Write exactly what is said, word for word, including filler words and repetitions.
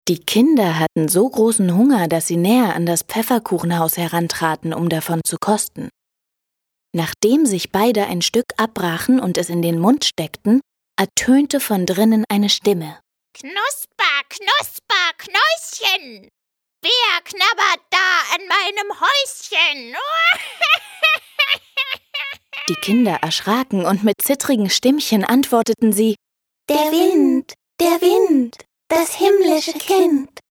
Die Kinder hatten so großen Hunger, dass sie näher an das Pfefferkuchenhaus herantraten, um davon zu kosten. Nachdem sich beide ein Stück abbrachen und es in den Mund steckten, ertönte von drinnen eine Stimme. Knusper, Knusper, Knäuschen! Wer knabbert da an meinem Häuschen? Die Kinder erschraken und mit zittrigen Stimmchen antworteten sie: Der Wind, der Wind, das himmlische Kind.